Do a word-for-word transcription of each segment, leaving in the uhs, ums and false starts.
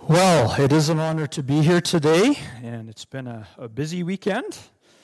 Well, it is an honor to be here today, and it's been a, a busy weekend.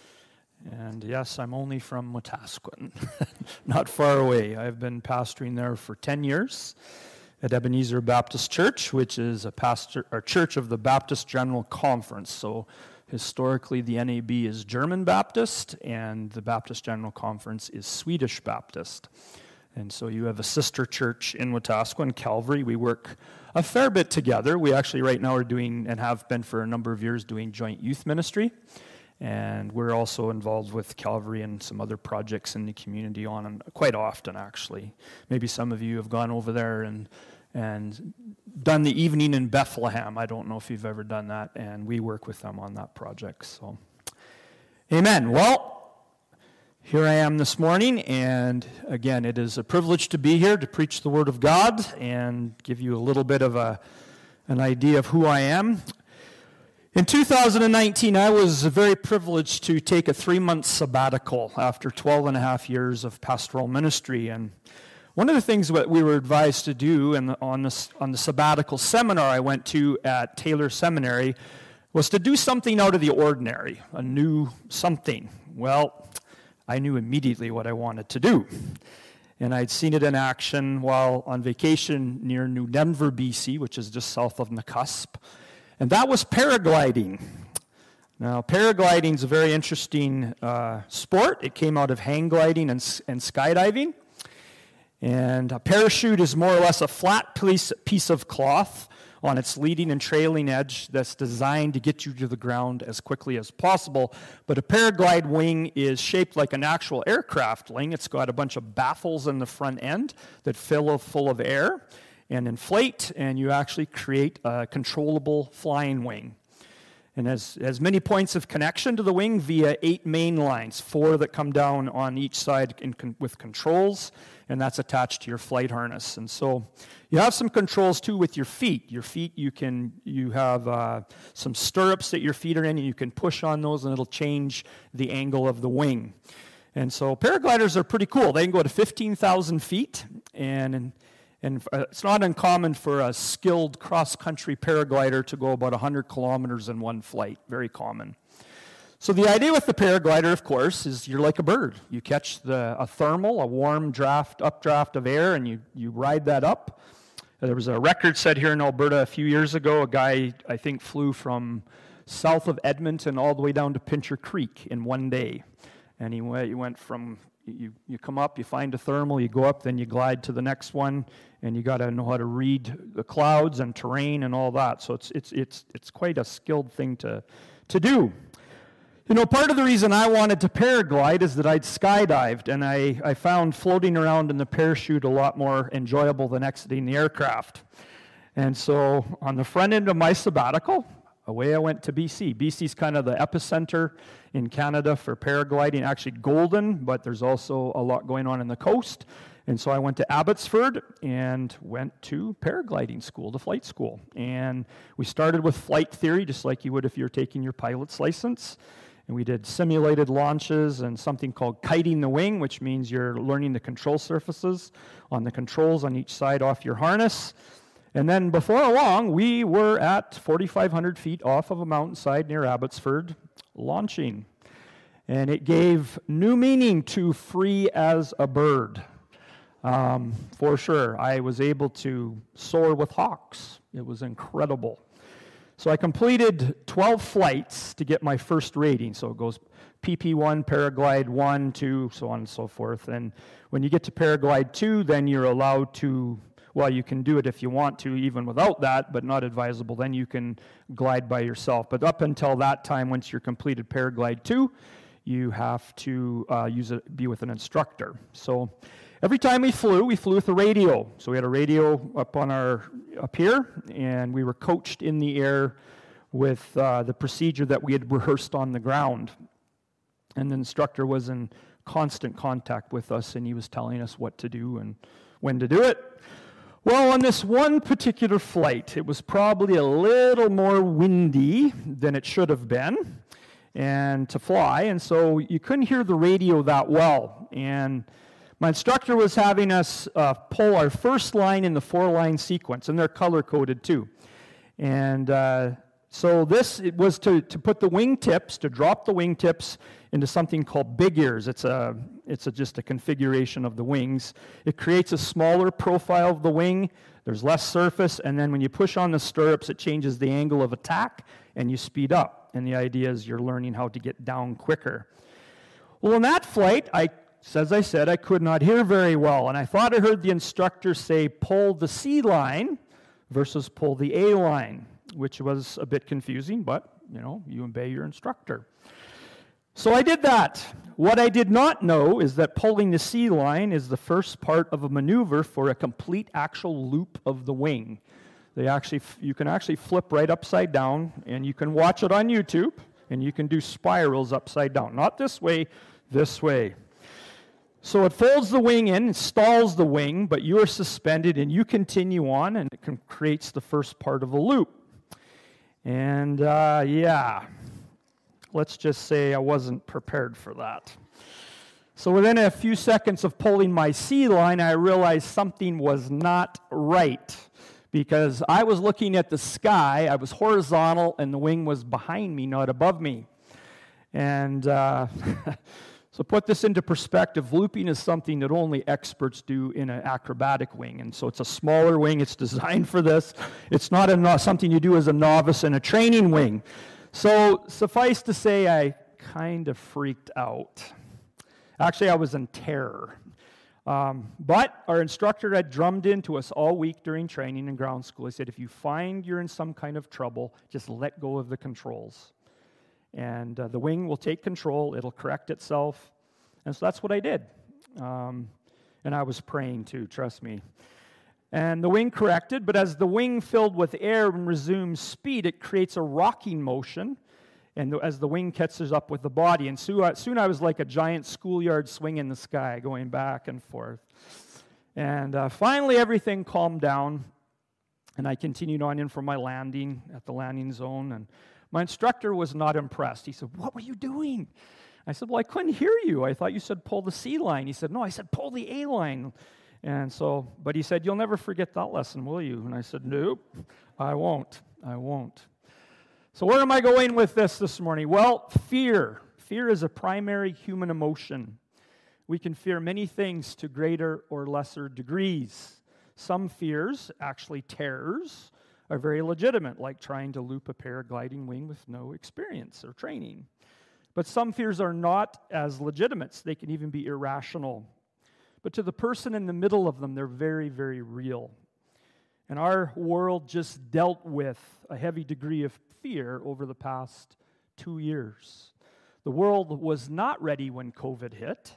And yes, I'm only from Wetaskiwin, not far away. I've been pastoring there for ten years at Ebenezer Baptist Church, which is a pastor or church of the Baptist General Conference. So historically, the N A B is German Baptist, and the Baptist General Conference is Swedish Baptist. And so you have a sister church in Wetaskiwin, Calvary. We work a fair bit together. We actually right now are doing, and have been for a number of years, doing joint youth ministry. And we're also involved with Calvary and some other projects in the community on and quite often, actually. Maybe some of you have gone over there and and done the evening in Bethlehem. I don't know if you've ever done that, and we work with them on that project. So, amen. Well, here I am this morning, and again, it is a privilege to be here to preach the Word of God and give you a little bit of a an idea of who I am. In two thousand nineteen, I was very privileged to take a three-month sabbatical after twelve and a half years of pastoral ministry. And one of the things that we were advised to do in the, on, the, on the sabbatical seminar I went to at Taylor Seminary was to do something out of the ordinary, a new something. Well, I knew immediately what I wanted to do. And I'd seen it in action while on vacation near New Denver, B C, which is just south of Nakusp. And that was paragliding. Now, paragliding is a very interesting uh, sport. It came out of hang gliding and, and skydiving. And a parachute is more or less a flat piece, piece of cloth on its leading and trailing edge that's designed to get you to the ground as quickly as possible. But a paraglide wing is shaped like an actual aircraft wing. It's got a bunch of baffles in the front end that fill full of air and inflate, and you actually create a controllable flying wing. And has, has many points of connection to the wing via eight main lines, four that come down on each side in con- with controls, and that's attached to your flight harness. And so you have some controls too with your feet. Your feet, you can you have uh, some stirrups that your feet are in, and you can push on those, and it'll change the angle of the wing. And so paragliders are pretty cool. They can go to fifteen thousand feet, and, and And it's not uncommon for a skilled cross-country paraglider to go about one hundred kilometers in one flight. Very common. So the idea with the paraglider, of course, is you're like a bird. You catch the, a thermal, a warm draft, updraft of air, and you, you ride that up. There was a record set here in Alberta a few years ago. A guy, I think, flew from south of Edmonton all the way down to Pincher Creek in one day. And he went, he went from... You, you come up, you find a thermal, you go up, then you glide to the next one, and you got to know how to read the clouds and terrain and all that. So it's it's it's it's quite a skilled thing to to do. You know, part of the reason I wanted to paraglide is that I'd skydived, and I, I found floating around in the parachute a lot more enjoyable than exiting the aircraft. And so on the front end of my sabbatical, away I went to B C. B C's kind of the epicenter in Canada for paragliding, actually Golden, but there's also a lot going on in the coast. And so I went to Abbotsford and went to paragliding school, to flight school. And we started with flight theory, just like you would if you're taking your pilot's license. And we did simulated launches and something called kiting the wing, which means you're learning the control surfaces on the controls on each side off your harness. And then before long, we were at forty-five hundred feet off of a mountainside near Abbotsford, launching. And it gave new meaning to free as a bird. Um, for sure, I was able to soar with hawks. It was incredible. So I completed twelve flights to get my first rating. So it goes P P one, Paraglide one, two, so on and so forth. And when you get to Paraglide two, then you're allowed to... Well, you can do it if you want to, even without that, but not advisable. Then you can glide by yourself. But up until that time, once you're completed Paraglide two, you have to uh, use it, be with an instructor. So every time we flew, we flew with a radio. So we had a radio up on our up here, and we were coached in the air with uh, the procedure that we had rehearsed on the ground. And the instructor was in constant contact with us, and he was telling us what to do and when to do it. Well, on this one particular flight, it was probably a little more windy than it should have been and to fly, and so you couldn't hear the radio that well. And my instructor was having us uh, pull our first line in the four-line sequence, and they're color-coded too. And uh, so this it was to, to put the wingtips, to drop the wingtips into something called big ears. It's a it's a, just a configuration of the wings. It creates a smaller profile of the wing. There's less surface, and then when you push on the stirrups, it changes the angle of attack, and you speed up. And the idea is you're learning how to get down quicker. Well, in that flight, I, as I said, I could not hear very well, and I thought I heard the instructor say, pull the C line versus pull the A line, which was a bit confusing, but, you know, you obey your instructor. So I did that. What I did not know is that pulling the C line is the first part of a maneuver for a complete actual loop of the wing. They actually, you can actually flip right upside down, and you can watch it on YouTube, and you can do spirals upside down. Not this way, this way. So it folds the wing in, stalls the wing, but you are suspended, and you continue on, and it can, creates the first part of a loop. And uh, yeah, let's just say I wasn't prepared for that. So within a few seconds of pulling my C line, I realized something was not right, because I was looking at the sky, I was horizontal, and the wing was behind me, not above me. And uh, so put this into perspective, looping is something that only experts do in an acrobatic wing. And so it's a smaller wing, it's designed for this. It's not a no- something you do as a novice in a training wing. So suffice to say, I kind of freaked out. Actually, I was in terror. Um, but our instructor had drummed into us all week during training in ground school. He said, if you find you're in some kind of trouble, just let go of the controls. And uh, the wing will take control. It'll correct itself. And so that's what I did. Um, and I was praying too, trust me. And the wing corrected, but as the wing filled with air and resumes speed, it creates a rocking motion, and the, as the wing catches up with the body. And soon I, soon I was like a giant schoolyard swing in the sky, going back and forth. And uh, finally, everything calmed down, and I continued on in for my landing at the landing zone. And my instructor was not impressed. He said, "What were you doing?" I said, "Well, I couldn't hear you. I thought you said pull the C line." He said, "No, I said pull the A line." And so, but he said, "You'll never forget that lesson, will you?" And I said, "Nope, I won't. I won't." So where am I going with this this morning? Well, fear. Fear is a primary human emotion. We can fear many things to greater or lesser degrees. Some fears, actually terrors, are very legitimate, like trying to loop a paragliding wing with no experience or training. But some fears are not as legitimate. They can even be irrational. But to the person in the middle of them, they're very, very real. And our world just dealt with a heavy degree of fear over the past two years. The world was not ready when COVID hit.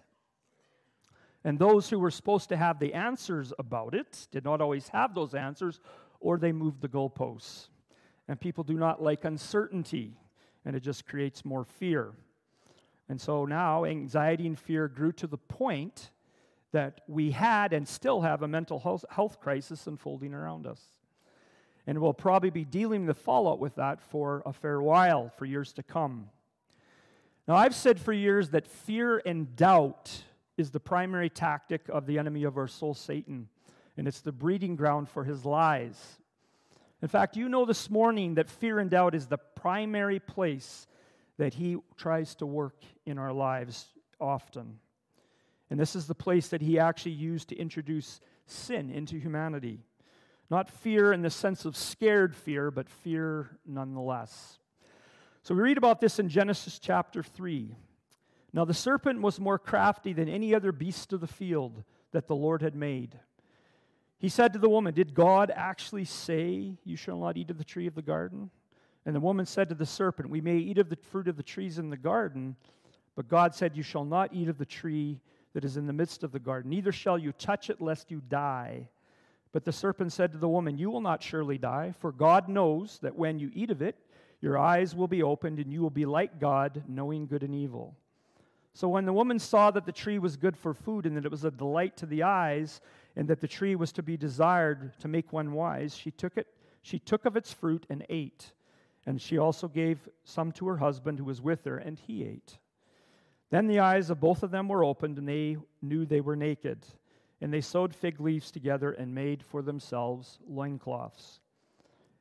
And those who were supposed to have the answers about it did not always have those answers, or they moved the goalposts. And people do not like uncertainty, and it just creates more fear. And so now anxiety and fear grew to the point that we had and still have a mental health crisis unfolding around us. And we'll probably be dealing with the fallout with that for a fair while, for years to come. Now, I've said for years that fear and doubt is the primary tactic of the enemy of our soul, Satan, and it's the breeding ground for his lies. In fact, you know this morning that fear and doubt is the primary place that he tries to work in our lives often. And this is the place that he actually used to introduce sin into humanity. Not fear in the sense of scared fear, but fear nonetheless. So we read about this in Genesis chapter three. Now the serpent was more crafty than any other beast of the field that the Lord had made. He said to the woman, "Did God actually say, 'You shall not eat of the tree of the garden'?" And the woman said to the serpent, "We may eat of the fruit of the trees in the garden, but God said, 'You shall not eat of the tree that is in the midst of the garden, neither shall you touch it, lest you die.' But the serpent said to the woman, 'You will not surely die, for God knows that when you eat of it, your eyes will be opened, and you will be like God, knowing good and evil.' So when the woman saw that the tree was good for food, and that it was a delight to the eyes, and that the tree was to be desired to make one wise, she took it, she took of its fruit and ate. And she also gave some to her husband who was with her, and he ate. Then the eyes of both of them were opened, and they knew they were naked. And they sewed fig leaves together and made for themselves loincloths.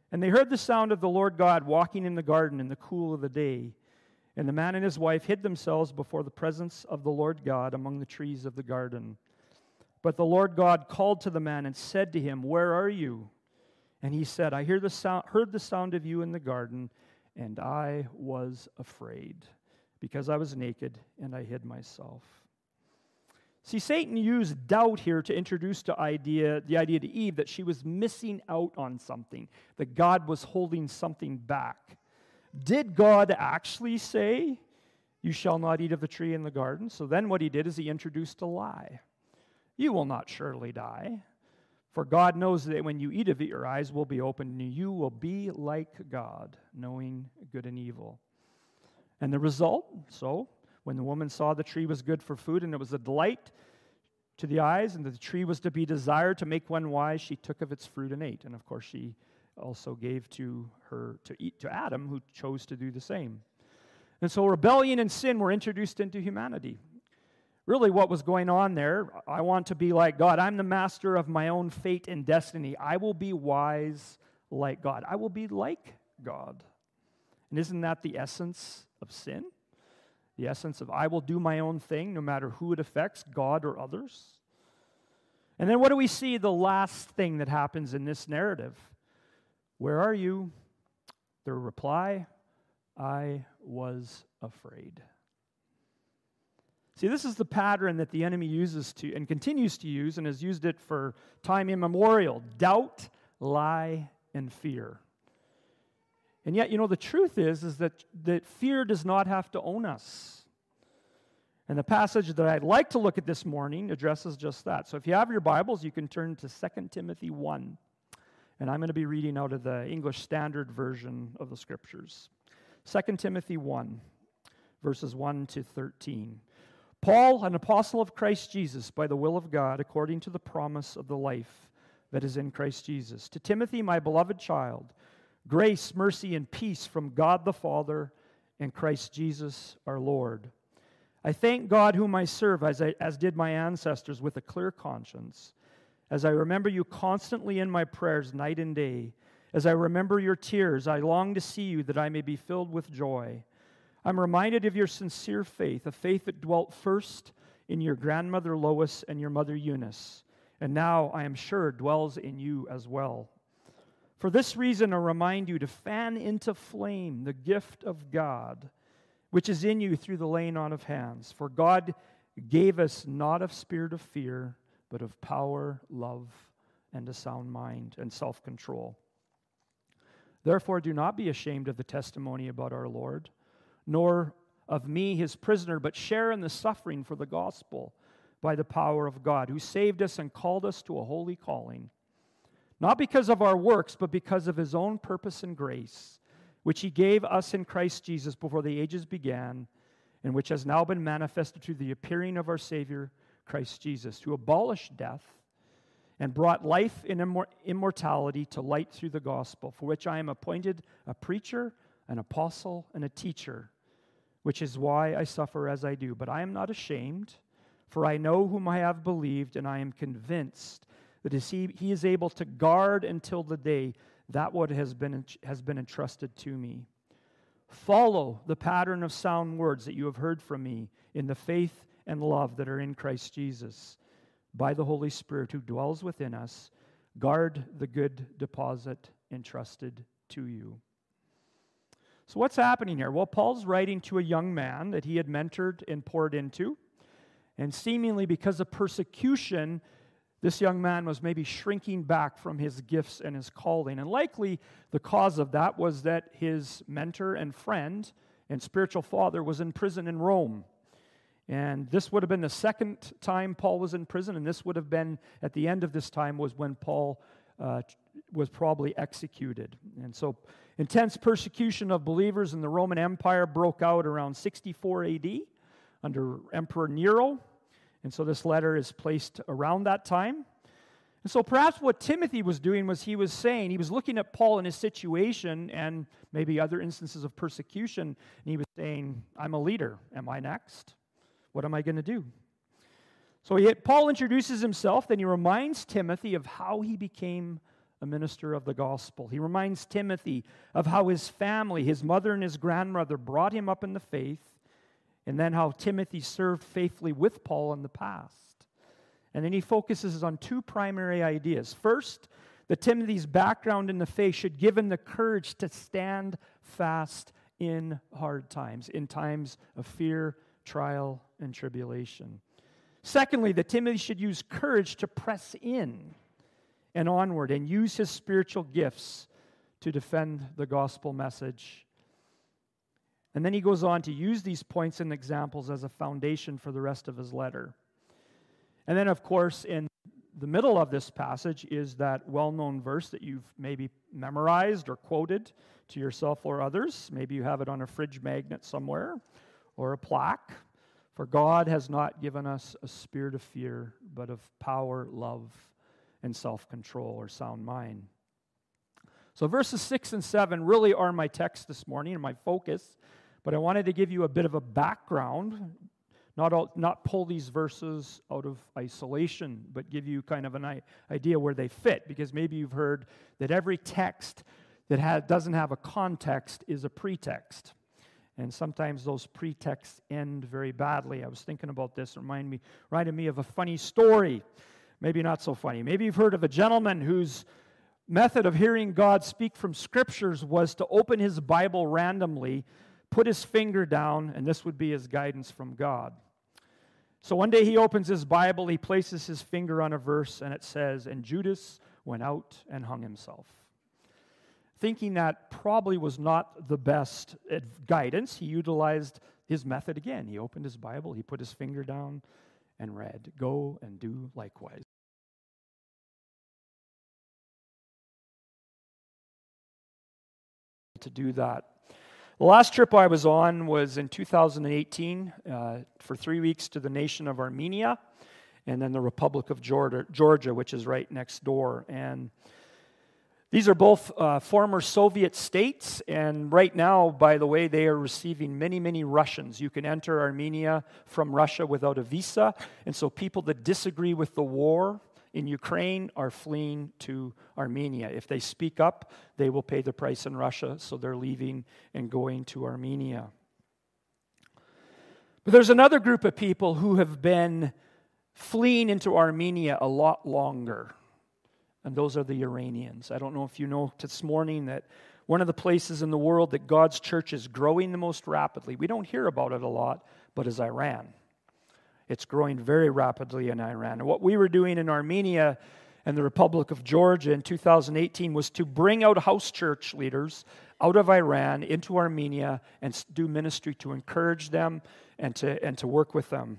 And they heard the sound of the Lord God walking in the garden in the cool of the day. And the man and his wife hid themselves before the presence of the Lord God among the trees of the garden. But the Lord God called to the man and said to him, "Where are you?" And he said, "I hear the sound, heard the sound of you in the garden, and I was afraid, because I was naked and I hid myself." See, Satan used doubt here to introduce the idea, the idea to Eve that she was missing out on something, that God was holding something back. Did God actually say, "You shall not eat of the tree in the garden"? So then what he did is he introduced a lie. "You will not surely die, for God knows that when you eat of it, your eyes will be opened, and you will be like God, knowing good and evil." And the result, so, when the woman saw the tree was good for food, and it was a delight to the eyes, and that the tree was to be desired to make one wise, she took of its fruit and ate. And of course, she also gave to her to eat to Adam, who chose to do the same. And so rebellion and sin were introduced into humanity. Really, what was going on there, I want to be like God. I'm the master of my own fate and destiny. I will be wise like God. I will be like God. And isn't that the essence of sin? The essence of I will do my own thing, no matter who it affects, God or others. And then what do we see the last thing that happens in this narrative? "Where are you?" The reply, "I was afraid." See, this is the pattern that the enemy uses to, and continues to use, and has used it for time immemorial. Doubt, lie, and fear. And yet, you know, the truth is, is that, that fear does not have to own us. And the passage that I'd like to look at this morning addresses just that. So if you have your Bibles, you can turn to Second Timothy one. And I'm going to be reading out of the English Standard Version of the Scriptures. Second Timothy one, verses one to thirteen. "Paul, an apostle of Christ Jesus, by the will of God, according to the promise of the life that is in Christ Jesus. To Timothy, my beloved child, grace, mercy, and peace from God the Father and Christ Jesus our Lord. I thank God whom I serve, as, I, as did my ancestors, with a clear conscience, as I remember you constantly in my prayers night and day. As I remember your tears, I long to see you, that I may be filled with joy. I'm reminded of your sincere faith, a faith that dwelt first in your grandmother Lois and your mother Eunice, and now, I am sure, dwells in you as well. For this reason, I remind you to fan into flame the gift of God, which is in you through the laying on of hands. For God gave us not a spirit of fear, but of power, love, and a sound mind, and self-control. Therefore, do not be ashamed of the testimony about our Lord, nor of me, his prisoner, but share in the suffering for the gospel by the power of God, who saved us and called us to a holy calling, not because of our works, but because of his own purpose and grace, which he gave us in Christ Jesus before the ages began, and which has now been manifested through the appearing of our Savior, Christ Jesus, who abolished death and brought life in immor- immortality to light through the gospel, for which I am appointed a preacher, an apostle, and a teacher, which is why I suffer as I do. But I am not ashamed, for I know whom I have believed, and I am convinced that as he, he is able to guard until the day that what has been, has been entrusted to me. Follow the pattern of sound words that you have heard from me in the faith and love that are in Christ Jesus. By the Holy Spirit who dwells within us, guard the good deposit entrusted to you. So what's happening here? Well, Paul's writing to a young man that he had mentored and poured into, and seemingly because of persecution, this young man was maybe shrinking back from his gifts and his calling. And likely the cause of that was that his mentor and friend and spiritual father was in prison in Rome. And this would have been the second time Paul was in prison, and this would have been, at the end of this time, was when Paul uh, was probably executed. And so intense persecution of believers in the Roman Empire broke out around sixty-four A D under Emperor Nero. And so this letter is placed around that time. And so perhaps what Timothy was doing was he was saying, he was looking at Paul in his situation and maybe other instances of persecution, and he was saying, I'm a leader. Am I next? What am I going to do? So he, Paul introduces himself, then he reminds Timothy of how he became a minister of the gospel. He reminds Timothy of how his family, his mother and his grandmother, brought him up in the faith, and then how Timothy served faithfully with Paul in the past. And then he focuses on two primary ideas. First, that Timothy's background in the faith should give him the courage to stand fast in hard times, in times of fear, trial, and tribulation. Secondly, that Timothy should use courage to press in and onward and use his spiritual gifts to defend the gospel message. And then he goes on to use these points and examples as a foundation for the rest of his letter. And then, of course, in the middle of this passage is that well-known verse that you've maybe memorized or quoted to yourself or others. Maybe you have it on a fridge magnet somewhere or a plaque. For God has not given us a spirit of fear, but of power, love, and self-control or sound mind. So verses six and seven really are my text this morning and my focus, but I wanted to give you a bit of a background, not all, not pull these verses out of isolation, but give you kind of an idea where they fit, because maybe you've heard that every text that ha- doesn't have a context is a pretext. And sometimes those pretexts end very badly. I was thinking about this, remind me, reminded me of a funny story. Maybe not so funny. Maybe you've heard of a gentleman whose method of hearing God speak from scriptures was to open his Bible randomly, put his finger down, and this would be his guidance from God. So one day he opens his Bible, he places his finger on a verse, and it says, "And Judas went out and hung himself." Thinking that probably was not the best guidance, he utilized his method again. He opened his Bible, he put his finger down, and read, "Go and do likewise." To do that. The last trip I was on was in two thousand eighteen uh, for three weeks to the nation of Armenia and then the Republic of Georgia, Georgia, which is right next door. And these are both uh, former Soviet states, and right now, by the way, they are receiving many, many Russians. You can enter Armenia from Russia without a visa, and so people that disagree with the war in Ukraine are fleeing to Armenia. If they speak up, they will pay the price in Russia, so they're leaving and going to Armenia. But there's another group of people who have been fleeing into Armenia a lot longer. And those are the Iranians. I don't know if you know this morning that one of the places in the world that God's church is growing the most rapidly, we don't hear about it a lot, but is Iran. It's growing very rapidly in Iran. And what we were doing in Armenia and the Republic of Georgia in two thousand eighteen was to bring out house church leaders out of Iran into Armenia and do ministry to encourage them and to, and to work with them.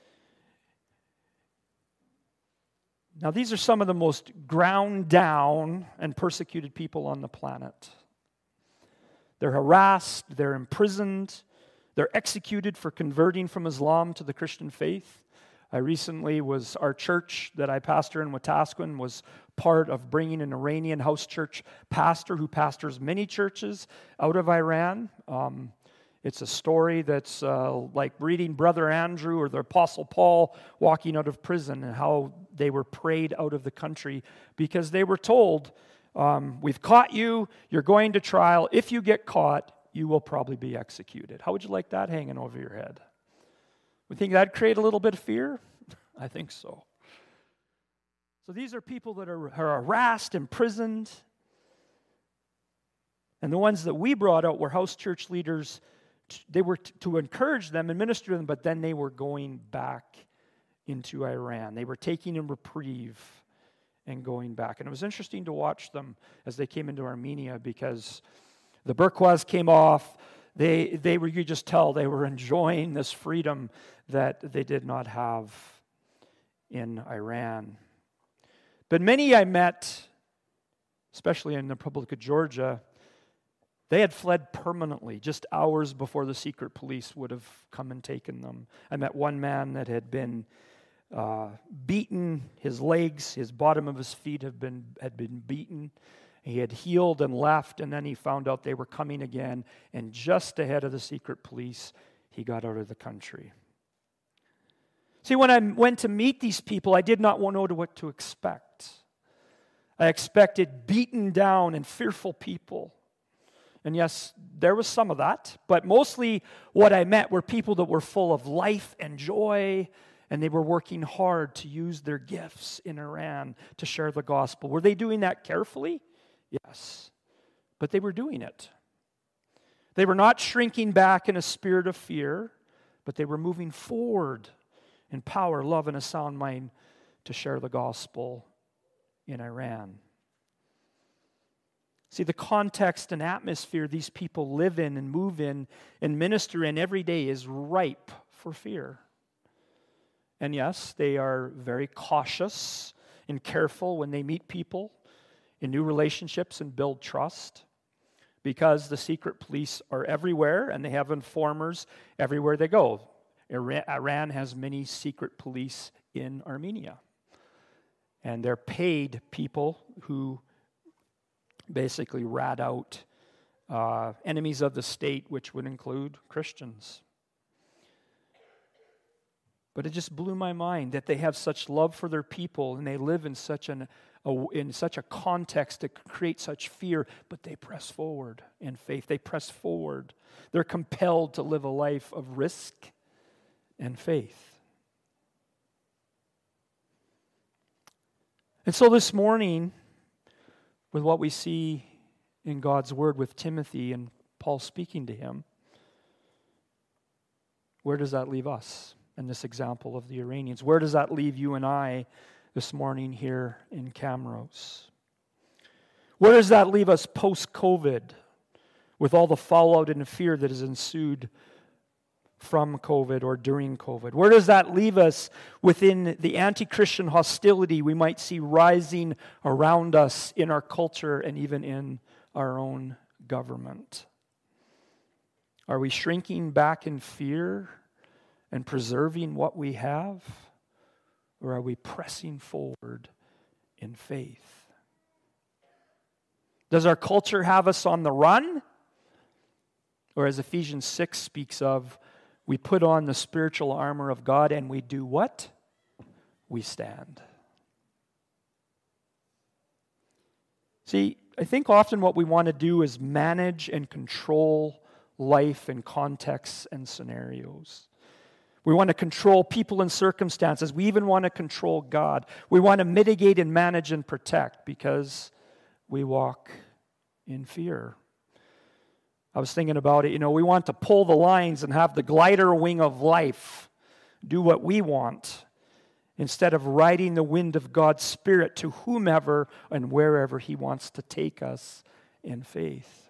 Now, these are some of the most ground down and persecuted people on the planet. They're harassed, they're imprisoned, they're executed for converting from Islam to the Christian faith. I recently was, our church that I pastor in Wetaskiwin was part of bringing an Iranian house church pastor who pastors many churches out of Iran. Um, It's a story that's uh, like reading Brother Andrew or the Apostle Paul walking out of prison and how they were prayed out of the country because they were told, um, we've caught you, you're going to trial. If you get caught, you will probably be executed. How would you like that hanging over your head? We think that'd create a little bit of fear? I think so. So these are people that are, are harassed, imprisoned. And the ones that we brought out were house church leaders. They were t- to encourage them and minister to them, but then they were going back into Iran. They were taking a reprieve and going back. And it was interesting to watch them as they came into Armenia because the burqas came off. They, they were, you could just tell they were enjoying this freedom that they did not have in Iran. But many I met, especially in the Republic of Georgia, they had fled permanently just hours before the secret police would have come and taken them. I met one man that had been uh, beaten. His legs, his bottom of his feet had been had been beaten. He had healed and left, and then he found out they were coming again. And just ahead of the secret police, he got out of the country. See, when I went to meet these people, I did not know what to expect. I expected beaten down and fearful people. And yes, there was some of that, but mostly what I met were people that were full of life and joy, and they were working hard to use their gifts in Iran to share the gospel. Were they doing that carefully? Yes, but they were doing it. They were not shrinking back in a spirit of fear, but they were moving forward in power, love, and a sound mind to share the gospel in Iran. See, the context and atmosphere these people live in and move in and minister in every day is ripe for fear. And yes, they are very cautious and careful when they meet people in new relationships and build trust, because the secret police are everywhere and they have informers everywhere they go. Iran has many secret police in Armenia. And they're paid people who basically rat out uh, enemies of the state, which would include Christians. But it just blew my mind that they have such love for their people and they live in such an a, in such a context that creates such fear, but they press forward in faith. They press forward. They're compelled to live a life of risk and faith. And so this morning, with what we see in God's Word with Timothy and Paul speaking to him, where does that leave us in this example of the Iranians? Where does that leave you and I this morning here in Camrose? Where does that leave us post-COVID with all the fallout and fear that has ensued from COVID or during COVID? Where does that leave us within the anti-Christian hostility we might see rising around us in our culture and even in our own government? Are we shrinking back in fear and preserving what we have? Or are we pressing forward in faith? Does our culture have us on the run? Or as Ephesians six speaks of, we put on the spiritual armor of God and we do what? We stand. See, I think often what we want to do is manage and control life in contexts and scenarios. We want to control people and circumstances. We even want to control God. We want to mitigate and manage and protect because we walk in fear. I was thinking about it, you know, we want to pull the lines and have the glider wing of life, do what we want, instead of riding the wind of God's Spirit to whomever and wherever He wants to take us in faith.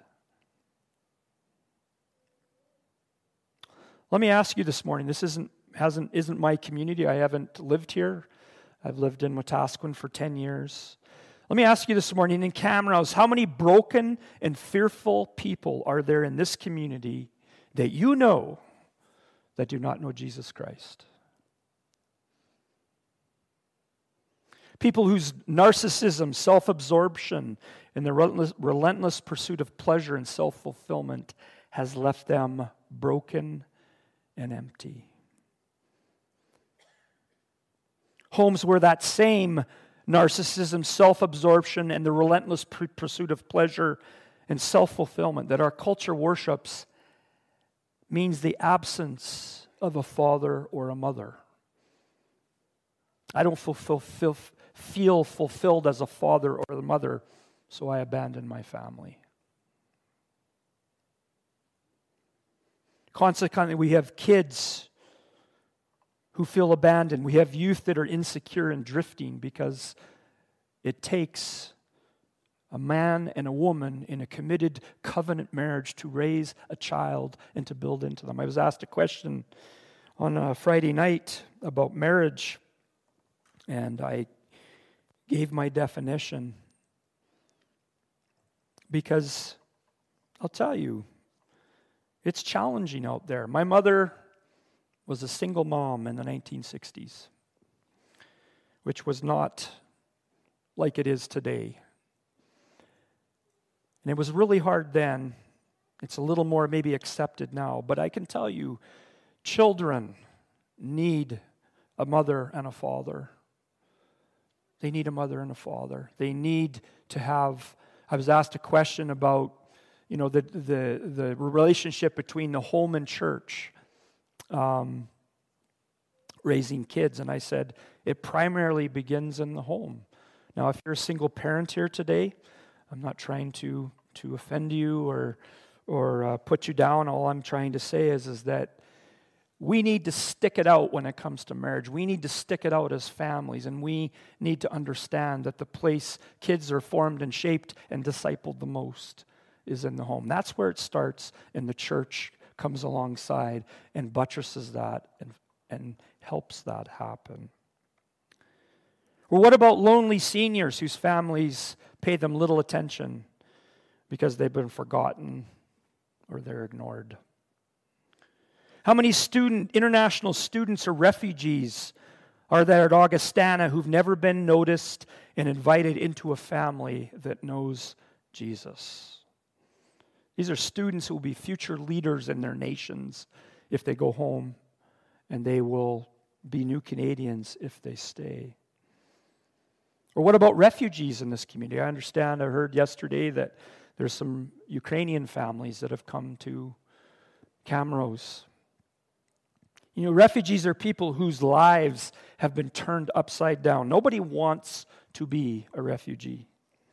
Let me ask you this morning, this isn't hasn't isn't my community. I haven't lived here. I've lived in Wetaskiwin for ten years. Let me ask you this morning, in Camrose, how many broken and fearful people are there in this community that you know that do not know Jesus Christ? People whose narcissism, self-absorption, and the relentless, relentless pursuit of pleasure and self-fulfillment has left them broken and empty. Homes where that same narcissism, self-absorption, and the relentless pursuit of pleasure and self-fulfillment that our culture worships means the absence of a father or a mother. I don't fulfill, feel, feel fulfilled as a father or a mother, so I abandon my family. Consequently, we have kids who feel abandoned. We have youth that are insecure and drifting because it takes a man and a woman in a committed covenant marriage to raise a child and to build into them. I was asked a question on a Friday night about marriage, and I gave my definition because I'll tell you, it's challenging out there. My mother was a single mom in the nineteen sixties, which was not like it is today. And it was really hard then. It's a little more maybe accepted now. But I can tell you, children need a mother and a father. They need a mother and a father. They need to have, I was asked a question about, you know, the the, the relationship between the home and church, um, raising kids. And I said, it primarily begins in the home. Now, if you're a single parent here today, I'm not trying to, to offend you or, or uh, put you down. All I'm trying to say is, is that we need to stick it out when it comes to marriage. We need to stick it out as families, and we need to understand that the place kids are formed and shaped and discipled the most is in the home. That's where it starts, and the church comes alongside and buttresses that and, and helps that happen. Or what about lonely seniors whose families pay them little attention because they've been forgotten or they're ignored? How many student, international students or refugees are there at Augustana who've never been noticed and invited into a family that knows Jesus? These are students who will be future leaders in their nations if they go home, and they will be new Canadians if they stay. Or what about refugees in this community? I understand, I heard yesterday that there's some Ukrainian families that have come to Camrose. You know, refugees are people whose lives have been turned upside down. Nobody wants to be a refugee.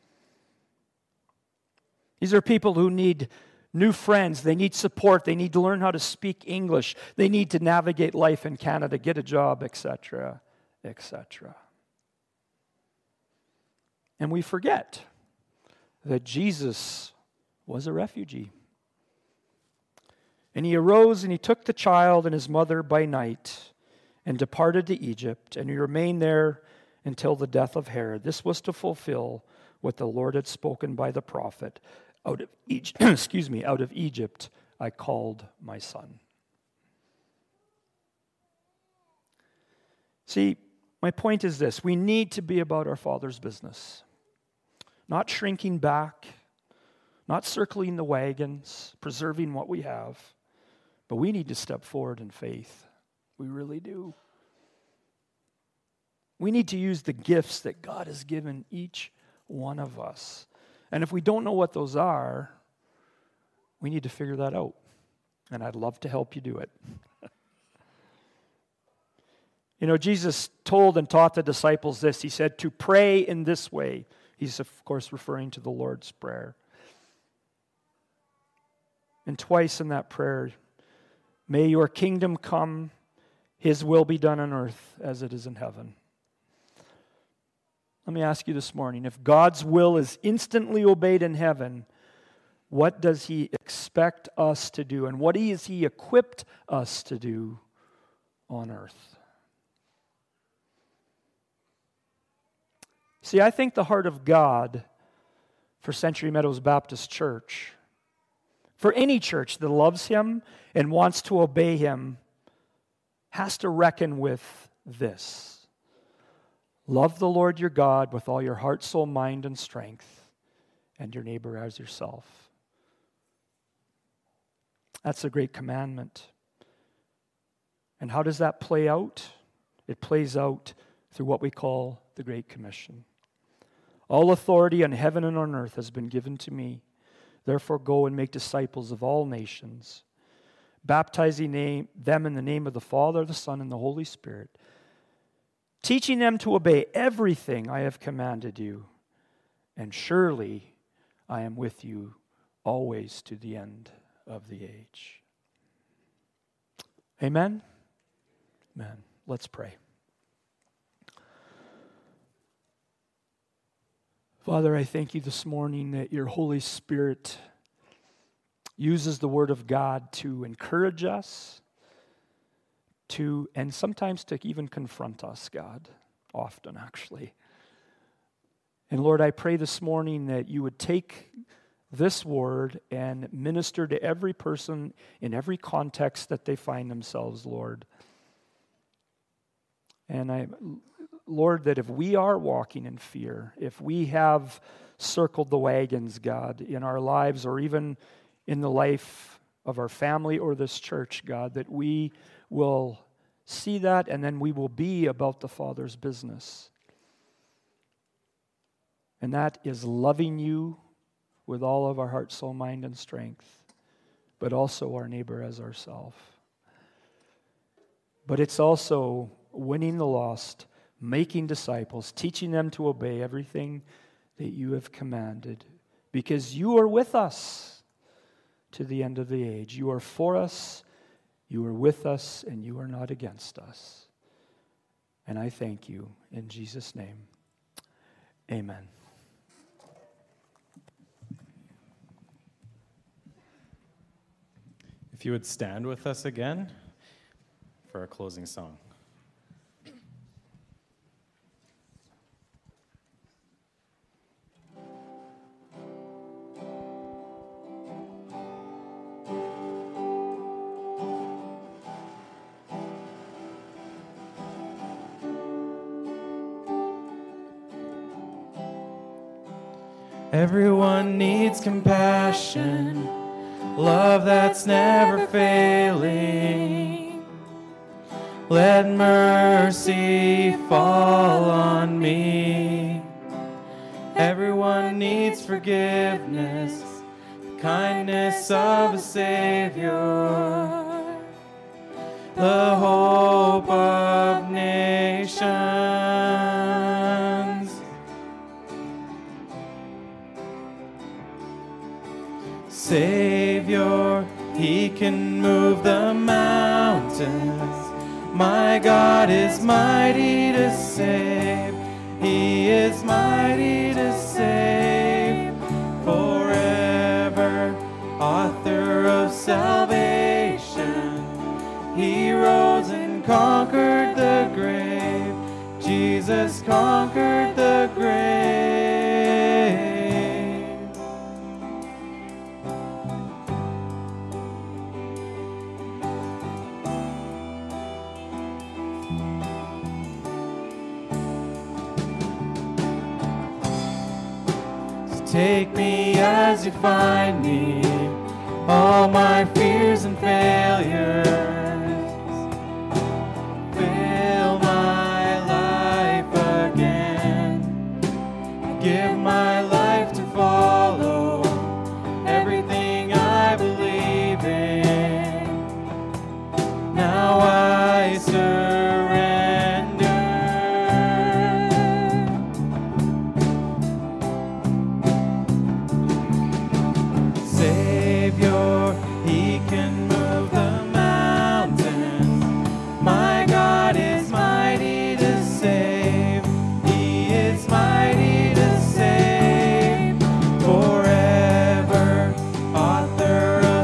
These are people who need new friends. They need support. They need to learn how to speak English. They need to navigate life in Canada, get a job, et cetera, et cetera. And we forget that Jesus was a refugee. And he arose and he took the child and his mother by night and departed to Egypt, and he remained there until the death of Herod. This was to fulfill what the Lord had spoken by the prophet. Out of Egypt, excuse me, out of Egypt I called my son. See, my point is this: we need to be about our Father's business. Not shrinking back, not circling the wagons, preserving what we have. But we need to step forward in faith. We really do. We need to use the gifts that God has given each one of us. And if we don't know what those are, we need to figure that out. And I'd love to help you do it. You know, Jesus told and taught the disciples this. He said, to pray in this way. He's, of course, referring to the Lord's Prayer. And twice in that prayer, may your kingdom come, his will be done on earth as it is in heaven. Let me ask you this morning, if God's will is instantly obeyed in heaven, what does he expect us to do? And what has he equipped us to do on earth? See, I think the heart of God for Century Meadows Baptist Church, for any church that loves him and wants to obey him, has to reckon with this. Love the Lord your God with all your heart, soul, mind, and strength, and your neighbor as yourself. That's a great commandment. And how does that play out? It plays out through what we call the Great Commission. All authority on heaven and on earth has been given to me. Therefore go and make disciples of all nations, baptizing them in the name of the Father, the Son, and the Holy Spirit, teaching them to obey everything I have commanded you, and surely I am with you always to the end of the age. Amen? Amen. Let's pray. Father, I thank you this morning that your Holy Spirit uses the Word of God to encourage us, to, and sometimes to even confront us, God, often actually. And Lord, I pray this morning that you would take this word and minister to every person in every context that they find themselves, Lord. And I, Lord, that if we are walking in fear, if we have circled the wagons, God, in our lives or even in the life of our family or this church, God, that we will see that and then we will be about the Father's business. And that is loving you with all of our heart, soul, mind, and strength, but also our neighbor as ourselves. But it's also winning the lost, making disciples, teaching them to obey everything that you have commanded, because you are with us to the end of the age. You are for us, you are with us, and you are not against us. And I thank you in Jesus' name. Amen. If you would stand with us again for our closing song. Everyone needs compassion, love that's never failing. Let mercy fall on me. Everyone needs forgiveness, the kindness of a Savior, the hope of nations. Savior, He can move the mountains. My God is mighty to save. He is mighty to save. Forever, author of salvation. He rose and conquered the grave. Jesus conquered the grave. Take me as you find me, all my fears and failures. Fill my life again. Give my life to follow everything I believe in. Now I surrender. Savior, He can move the mountains. My God is mighty to save. He is mighty to save. Forever, author of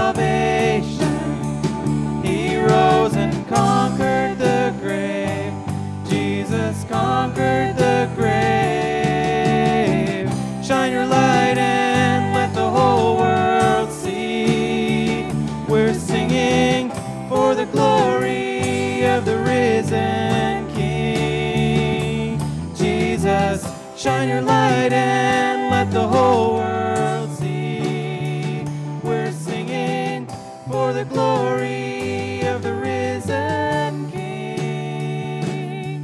salvation. He rose and conquered the grave. Jesus conquered the grave. Shine your light and let the whole world see. We're singing for the glory of the risen King. Jesus, shine your light and let the whole world see. We're singing for the glory of the risen King.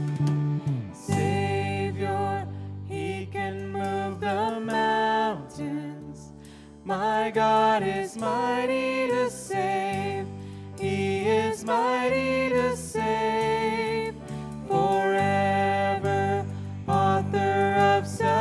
Savior, He can move the mountains. My God is mighty to save. He is mighty to save. Forever, author of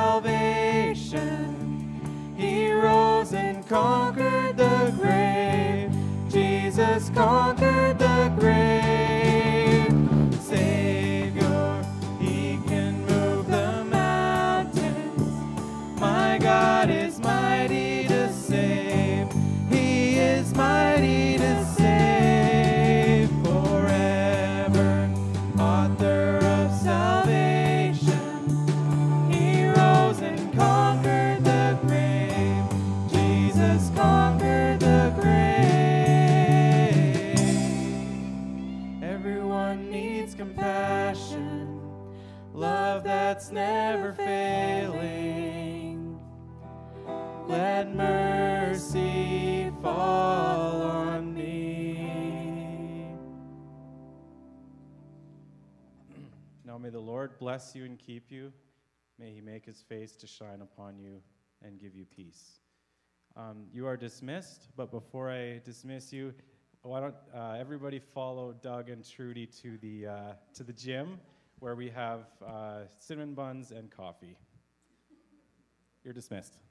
salvation. He rose and conquered the grave. Jesus conquered the grave. Savior, He can move the mountains. My God is mighty to save. He is mighty to save. Forever, author of salvation. He rose and conquered the grave. Jesus conquered the grave. Everyone needs compassion, love that's never failing. Let mercy fall on me. Now may the Lord bless you and keep you. May he make his face to shine upon you and give you peace. Um, you are dismissed, but before I dismiss you, why don't uh, everybody follow Doug and Trudy to the, uh, to the gym where we have uh, cinnamon buns and coffee. You're dismissed.